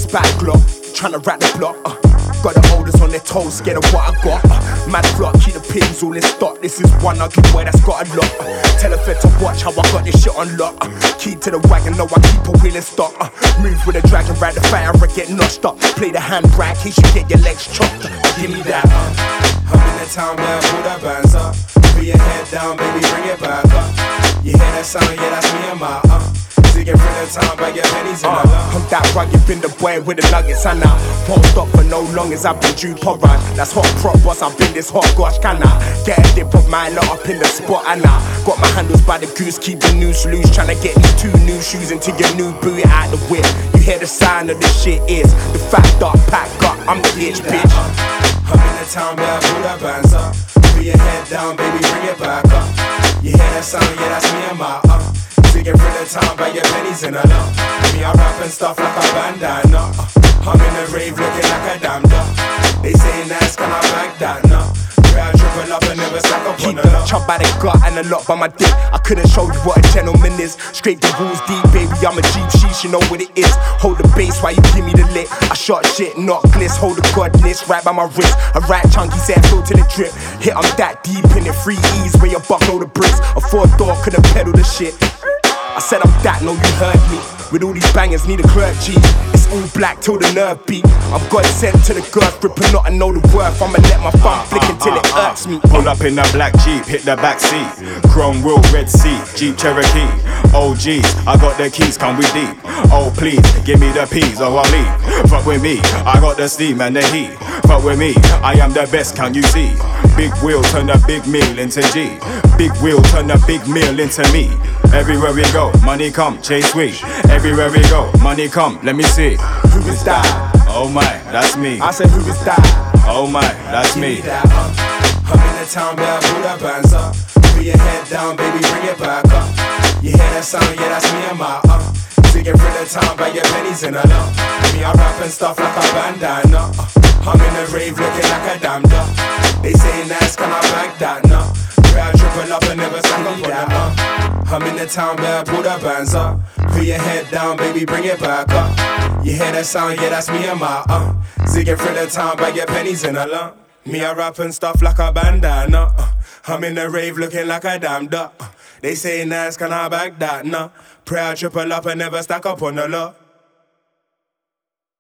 spat glock, tryna rat the block. Got the oldest on their toes, scared of what I got. Mad flock, keep the pins all in stock. This is one ugly boy that's got a lot. Tell a fed to watch how I got this shit on lock. Key to the wagon, know I keep a wheel in stock. Move with a dragon, ride the fire and get notched up. Play the handbrake, he should get your legs chopped. Give me that. I'm in the town where I pull that bands up. Put your head down, baby, bring it back up. You hear that sound? Yeah, that's me and my Zigging through the town, but get pennies in the I'm that rugged, been the boy with the nuggets, and I won't stop for no long as I've been due for run. That's hot prop boss, I've been this hot, gosh, can I get a dip of my lot up in the spot, and I got my handles by the goose, keep the noose loose, tryna get these 2 new shoes into your new booty out the whip. You hear the sound of this shit is the fat dark pack up, I'm the itch, bitch. I'm in the town where I pull that bands up. Put your head down, baby, bring it back up. You hear that sound? Yeah, that's me and my Zigging through the town, but your pennies in a lump. Me, I rap and stuff like a bandana. I'm in the rave looking like a damn duck. They say nice, can I back that? No. I triple up and never stack up on the lump. Chop by the gut and a lot by my dick. I couldn't show you what a gentleman is. Scrape the rules deep, baby, I'm a Jeep sheesh, you know what it is. Hold the bass while you give me the lick. I shot shit, not gliss, hold the godness right by my wrist. A right chunky set, flow to the drip. Hit, I'm that deep in it, 3 E's where you buckle the bricks. A 4-door couldn't pedal the shit. I said I'm that, no you heard me. With all these bangers, need a clergy. It's all black till the nerve beat. I'm God sent to the girth, gripping not and know the worth. I'ma let my thumb flick until it hurts me. Pull up in the black Jeep, hit the back seat. Chrome wheel, red seat, Jeep Cherokee. Oh geez, I got the keys, come we deep. Oh please, give me the peas or I'll leave. Fuck with me, I got the steam and the heat. Fuck with me, I am the best, can you see? Big wheel turn a big meal into G. Big wheel turn a big meal into me. Everywhere we go, money come, chase we. Everywhere we go, money come, let me see. Who is that? Oh my, that's me. I said who is that? Oh my, that's me. I'm in the town where I pull that bands up. Put your head down, baby, bring it back up. You hear that sound? Yeah, that's me and my Zigging through the town, but your pennies in a lump. Me, I rap and stuff like a bandana. I'm in the rave looking like a damn duck. They say nice, can I back that? No. I triple up and never stack up on that. I'm in the town where I pull the bands up. Put your head down, baby, bring it back up. You hear that sound? Yeah, that's me and my Zigging through the town, but get pennies in a lump. Me, I rap and stuff like a bandana. I'm in the rave looking like a damn duck. They say nice, can I back that? No. Pray I triple up and never stack up on the lot.